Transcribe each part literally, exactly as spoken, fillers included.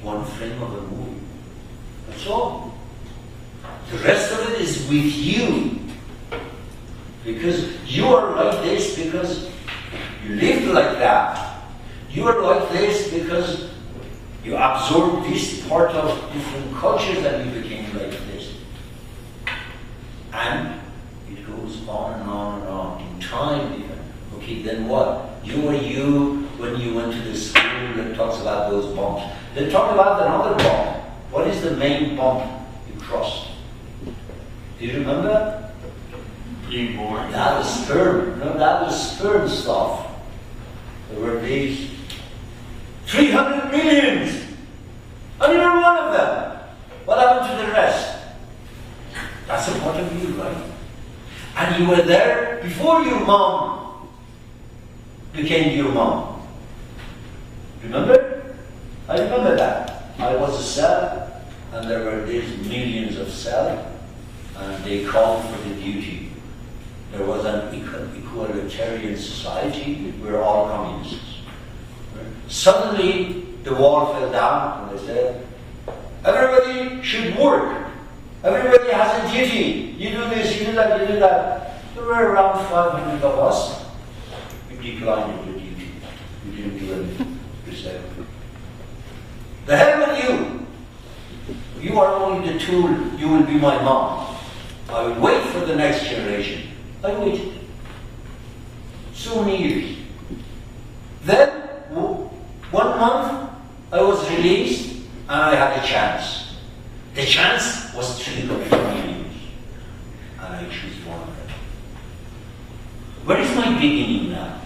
one frame of a movie. That's all. The rest of it is with you. Because you are like this because you lived like that. You are like this because you absorbed this part of different cultures and you became like this. And it goes on and on and on, in time even. Okay, then what? You are you when you went to the school that talks about those bumps. Then talk about another bump. What is the main bump you crossed? Do you remember? Being born. That was sperm. No, that was sperm stuff. There were these three hundred millions. And you were one of them. What happened to the rest? That's a part of you, right? And you were there before your mom became your mom. Remember? I remember that. I was a cell, and there were these millions of cells, and they called for the duty. There was an equalitarian society, we were all communists. Right? Suddenly, the wall fell down, and they said, everybody should work. Everybody has a duty. You do this, you do that, you do that. There were around five hundred of us. We declined the duty. We didn't do anything. We said, the hell with you. You are only the tool. You will be my mom. I will wait for the next generation. I waited. So many years. Then, one month, I was released and I had a chance. The chance was three or four years. And I choose one of them. Where is my beginning now?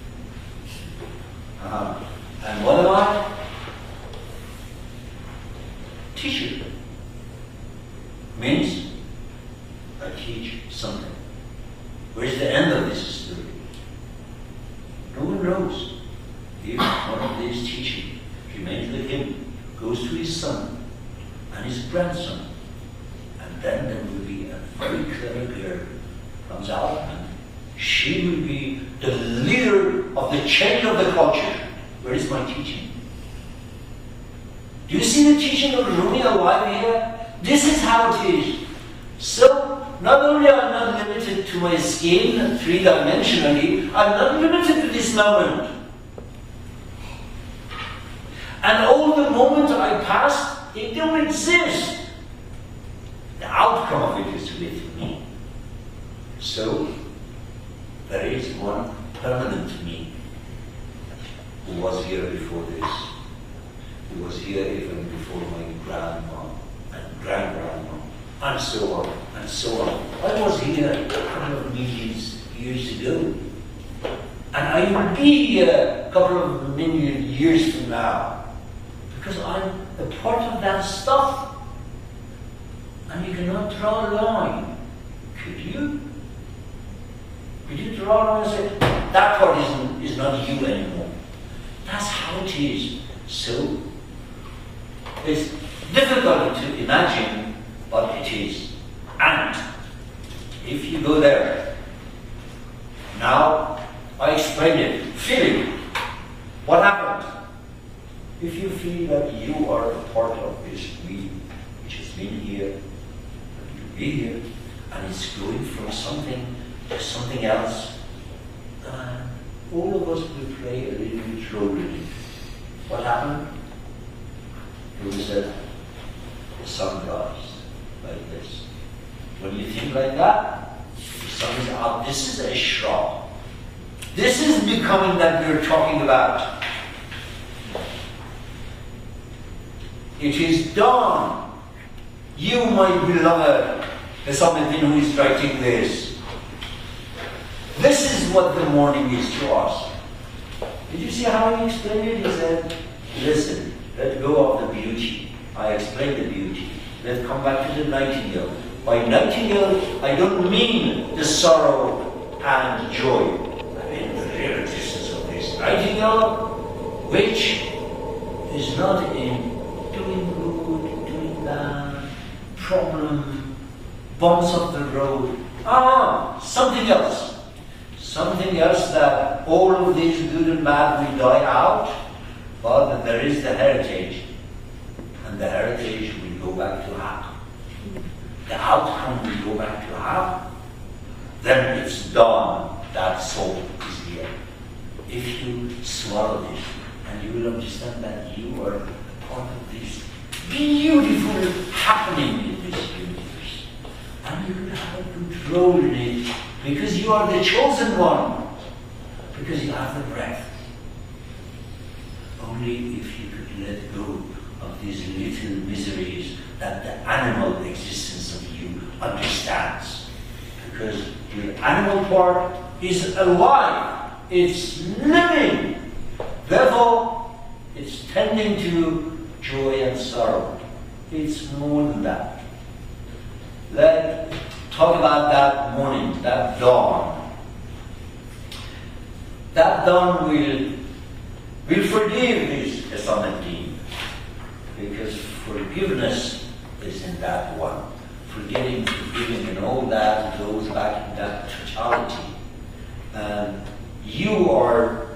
Uh-huh. And what am I? Teacher. Means I teach something. Where is the end of this story? No one knows. If one of these teaching remains with him, goes to his son and his grandson, and then there will be a very clever girl comes out, and she will be the leader of the change of the culture. Where is my teaching? Do you see the teaching of Rumi alive here? This is how it is. So, not only am I not limited to my skin three-dimensionally, I'm not limited to this moment. And all the moments I pass, they don't exist. The outcome of it is with me. So, there is one permanent me who was here before this, who was here even before my grandma and grand-grandma, and so on, and so on. I was here a couple of millions years ago, and I will be here a couple of million years from now, because I'm a part of that stuff. And you cannot draw a line, could you? Could you draw a line and say, that part isn't, is not you anymore? That's how it is. So, it's difficult to imagine, but it is. And if you go there, now I explained it, feeling. What happened? If you feel that you are a part of this we, which has been here, that will be here, and it's going from something to something else, uh, all of us will play a little bit role in it. What happened? Rumi said, the sun rises like this. When you think like that, the sun is out. This is a shrub. This is becoming that we're talking about. It is dawn. You, my beloved, the somebody who is writing this. This is what the morning is to us. Did you see how he explained it? He said, listen, let go of the beauty. I explained the beauty. Let's come back to the nightingale. By nightingale, I don't mean the sorrow and joy. I mean the real existence of this nightingale, which is not in doing good, doing bad, problem, bumps of the road. Ah, something else. Something else that all of these good and bad will die out, but there is the heritage. and the heritage will go back to happen. The outcome will go back to happen. Then it's done. That soul is here. If you swallow it, and you will understand that you are a part of this beautiful happening in this universe. And you will have a good role in it, because you are the chosen one, because you have the breath. Only if you could let go of these little miseries that the animal existence of you understands. Because the animal part is alive, it's living. Therefore, it's tending to joy and sorrow. It's more than that. Let's talk about that morning, that dawn. That dawn will, will forgive this Esameddin, because forgiveness is in that one. Forgetting, forgiving, and all that goes back in that totality. And you are,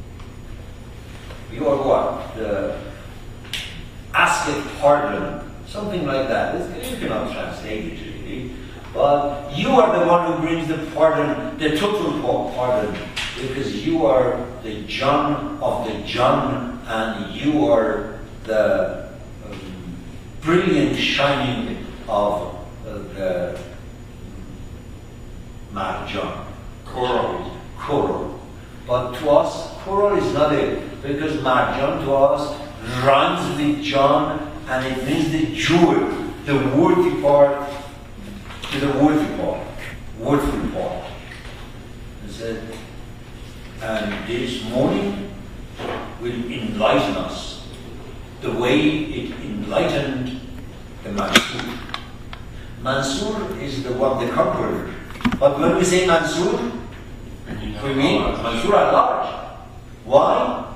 you are what? The asketh pardon, something like that. It's, you cannot translate it really, but you are the one who brings the pardon, the total pardon, because you are the John of the John, and you are the um, brilliant shining of uh, the Marjan. Coral. Coral. But to us, coral is not it, because Marjan to us rhymes with John, and it means the jewel, the worthy part to the worthy part, worthful part. It said, and this morning will enlighten us the way it enlightened the Mansur. Mansur is the one, the conqueror. But when we say Mansur, we mean Mansur at large. Why?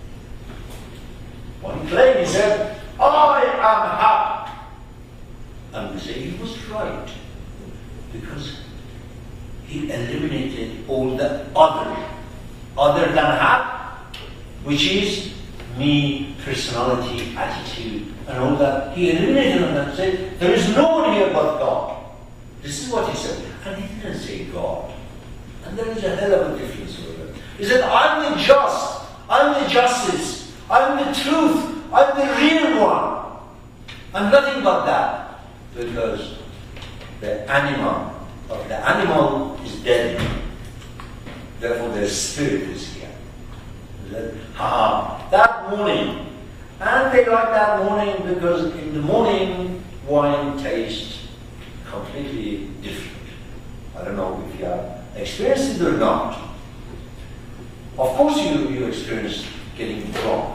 One claim he said, I am happy. And we say he was right, because he eliminated all the other, other than happy, which is me, personality, attitude, and all that. He eliminated them and said, there is no one here but God. This is what he said. And he didn't say God. And there is a hell of a difference over it. He said, I'm the just, I'm the justice, I'm the truth, I'm the real one. I'm nothing but that. Because the animal of the animal is dead. Therefore their spirit is here. He said, ha, that morning. And they like that morning because in the morning wine tastes completely different. I don't know if you have experienced it or not. Of course you, you experience getting drunk.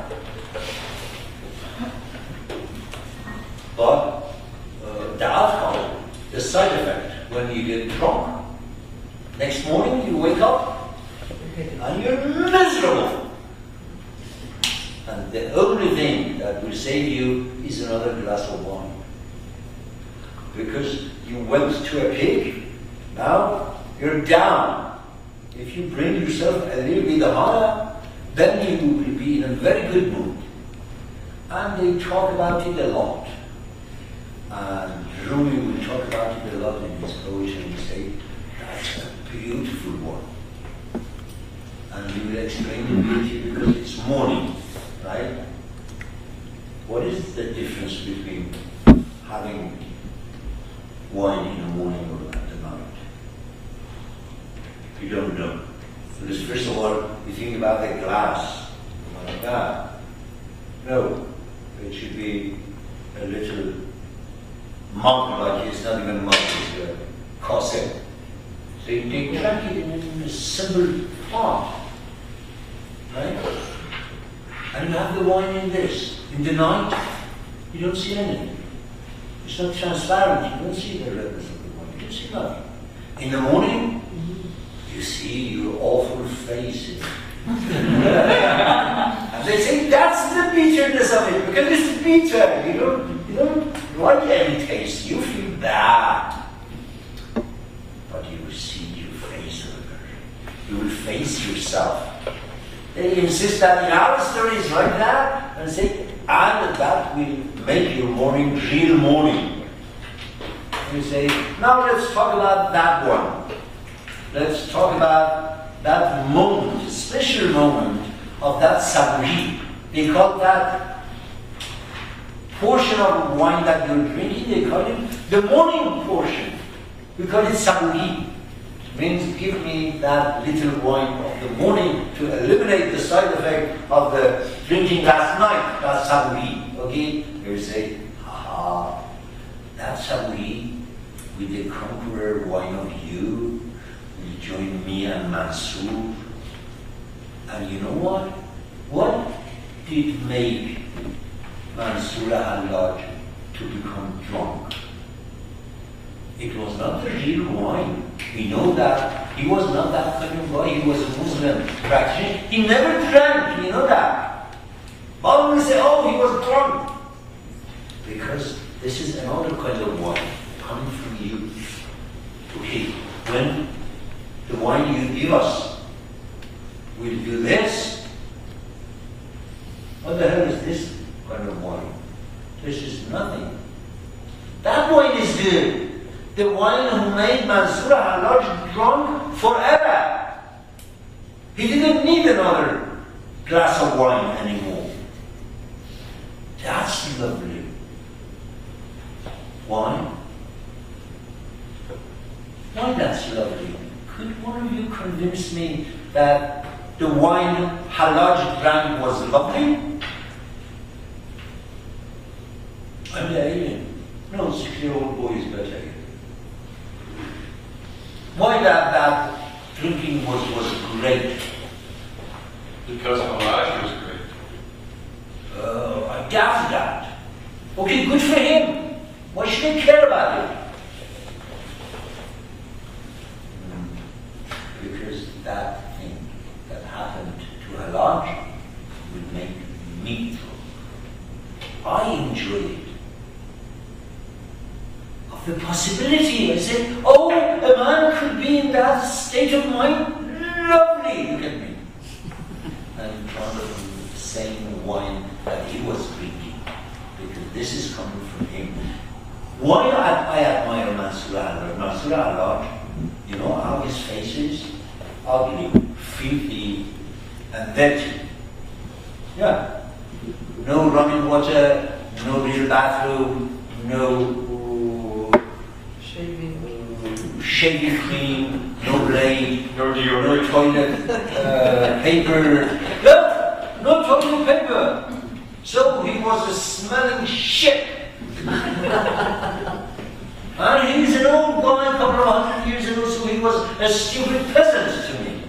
But uh, the outcome, the side effect, when you get drunk, next morning you wake up and you're miserable. And the only thing that will save you is another glass of wine. Because you went to a pig, now you're down. If you bring yourself a little bit higher, then you will be in a very good mood. And they talk about it a lot. And Rumi will talk about it a lot in his poetry and say, that's a beautiful one. And he will explain the beauty because it's morning, right? What is the difference between having wine in the morning or at the night? You don't know. Because first of all, you think about the glass, like that. No, it should be a little mug, like it's not even mug, it's a corset. So you take drank it in a simple pot, right? And you have the wine in this. In the night, you don't see anything. It's not transparent, you don't see the redness of the wine, you don't see nothing. In the morning, you see your awful faces. And they say that's the bitterness of it, because it's bitter. You don't, you don't like any taste. You feel bad. But you will see your face over. You will face yourself. They insist that in our stories like that and say, and that will make your morning real morning. You say, now let's talk about that one. Let's talk about that moment, special moment of that saburi. They call that portion of wine that you're drinking, they call it the morning portion. We call it saburi. Means give me that little wine of the morning to eliminate the side effect of the drinking last night. That's saburi. Okay? You say, aha, that's saburi with the conqueror wine of you will join me and Mansoor. And you know what? What did make Mansoor Hallaj to become drunk? It was not the real wine. We know that. He was not that kind of guy. He was a Muslim practitioner. He never drank. You know that. But we say, oh, he was drunk. Because this is another kind of wine coming from you. Okay, when the wine you give us will do this, what the hell is this kind of wine? This is nothing. That wine is good. The wine who made Mansoor Hallaj drunk forever. He didn't need another glass of wine anymore. That's lovely. Wine? Why that's lovely? Could one of you convince me that the wine Hallaj drank was lovely? I'm the alien. No, six-year-old boy is better. Why that, that drinking was, was great? Because Hallaj was great. Uh, I doubt that. Okay, good for him. Why should I care about it? Because that thing that happened to Hallaj would make me throw. I enjoy it. Of the possibility, I said, oh, a man could be in that state of mind. Lovely, look at me. I'm drunk from the same wine that he was drinking, because this is coming from him. Why I admire Mansoor Hallaj? Mansoor Hallaj, you know how his face is? Ugly, filthy, and dirty. Yeah. No running water, no real bathroom, no uh, shaving, shaving cream, no blade, No no deodorant. toilet uh, paper. No, no toilet paper. So he was a smelling shit. And he's an old guy, a couple of hundred years ago, so he was a stupid peasant to me.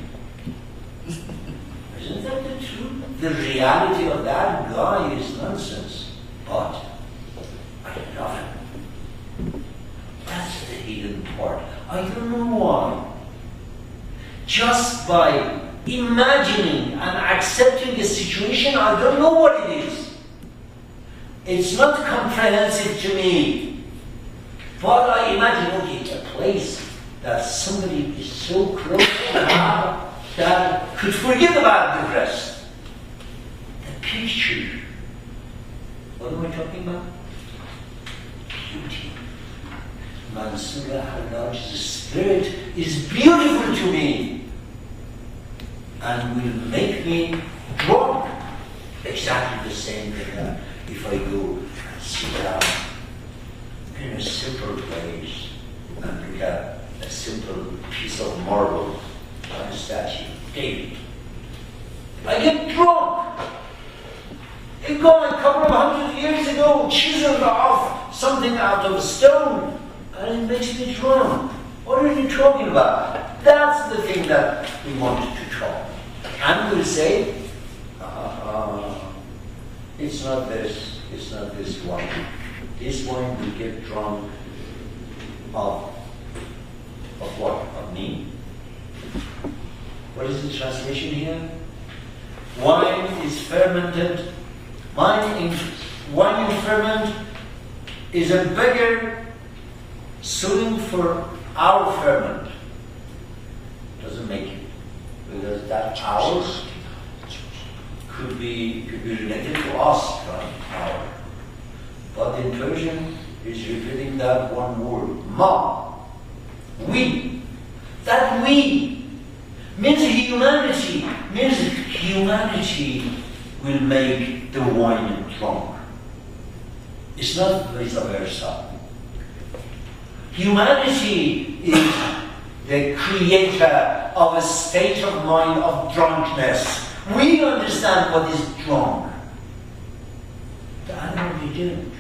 Isn't that the truth? The reality of that guy is nonsense. But I love him. That's the hidden part. I don't know why. Just by imagining and accepting a situation, I don't know what it is. It's not comprehensive to me. But I imagine, okay, a place that somebody is so close to that could forget about the rest. The picture. What am I talking about? Beauty. Mansoor Hallaj's spirit is beautiful to me and will make me drunk. Exactly the same thing that if I go and sit down in a simple place and look at a simple piece of marble on a statue, David, I get drunk. It gone a couple of hundred years ago, chiseled off something out of stone, and it makes me drunk. What are you talking about? That's the thing that we wanted to talk. And we'll say, uh, it's not this, it's not this wine. This wine will get drunk of, of what? Of me? What is the translation here? Wine is fermented. Wine in, wine in ferment is a beggar suing for our ferment. Doesn't make it. Because that ours could be, could be related to us, right? Power. But in Persian, it's repeating that one word, ma. We. That we means humanity, means humanity will make the wine drunk. It's not vice versa. Humanity is the creator of a state of mind of drunkenness. We understand what is drunk. The animal didn't.